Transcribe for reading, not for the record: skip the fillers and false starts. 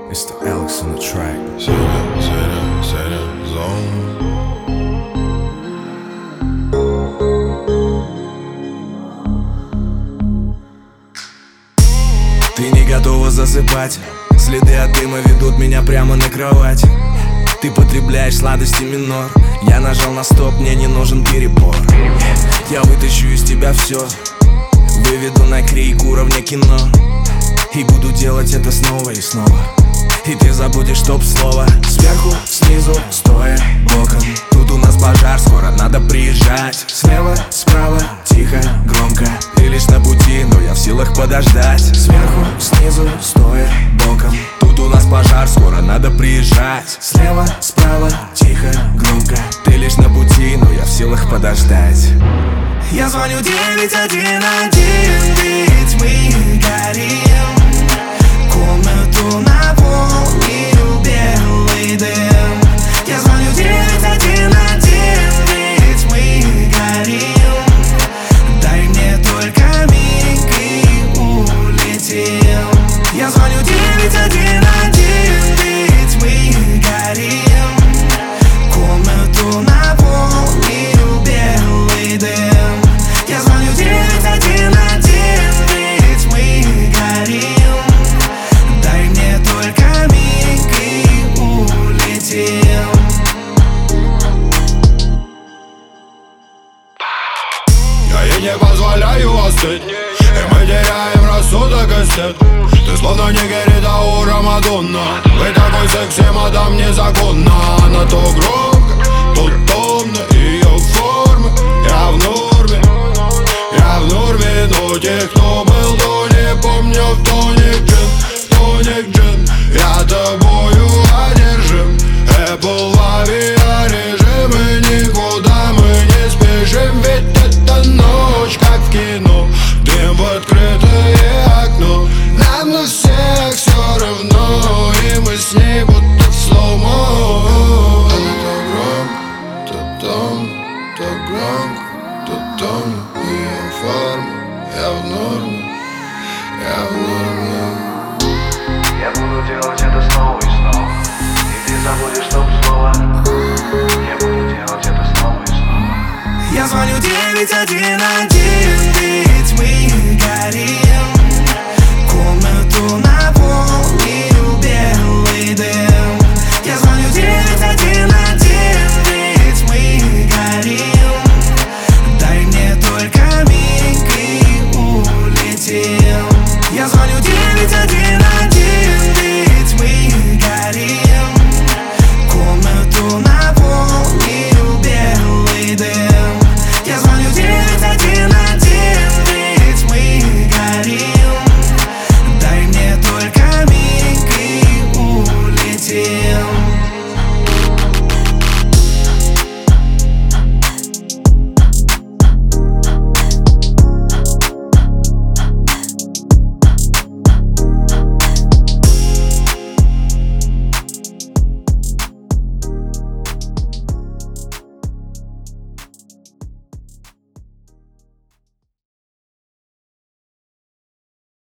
It's the Alex on the track. Ты не готова засыпать. Следы от дыма ведут меня прямо на кровать. Ты потребляешь сладости минор. Я нажал на стоп, мне не нужен перебор. Я вытащу из тебя все, выведу на крик уровня кино. И буду делать это снова и снова. И ты забудешь топ-слово. Сверху, снизу, стоя, боком. Тут у нас пожар, скоро надо приезжать. Слева, справа, тихо, громко. Ты лишь на пути, но я в силах подождать. Сверху, снизу, стоя, боком. Тут у нас пожар, скоро надо приезжать. Слева, справа, тихо, громко. Ты лишь на пути, но я в силах подождать. Я звоню 911, ведь мы горим. Комнату наполнил белый дым. Я звоню 911, ведь мы горим. Дай мне только миг и улетим. Я звоню 911, ведь мы горим. Комнату наполнил белый дым. Я звоню 911, ведь мы горим. Дай мне только миг и улетим. Я ей не позволяю остыть, и мы теряем рассудок и стыд. Ты словно не Герита у Рамадонна. Вы такой секси, мадам, незаконно. Она то громко, то томно. Ее формы, я в норме. Я в норме, но тех, кто был, то не помню. В тоник джин, я тобою одержим. Apple авиарежим, и никуда мы не спешим. Ведь это ночь, как в кино. Дым в открытое окно. Нам на всех все равно, и мы с ней будто в слоумо. Она то громко, то томно, то громко, то томно. Ее форма, я в норме, я в норме. Я буду делать это снова и снова. И ты забудешь топ-слово. Я буду делать это снова и снова. Я звоню 911, ведь мы горим. Комнату на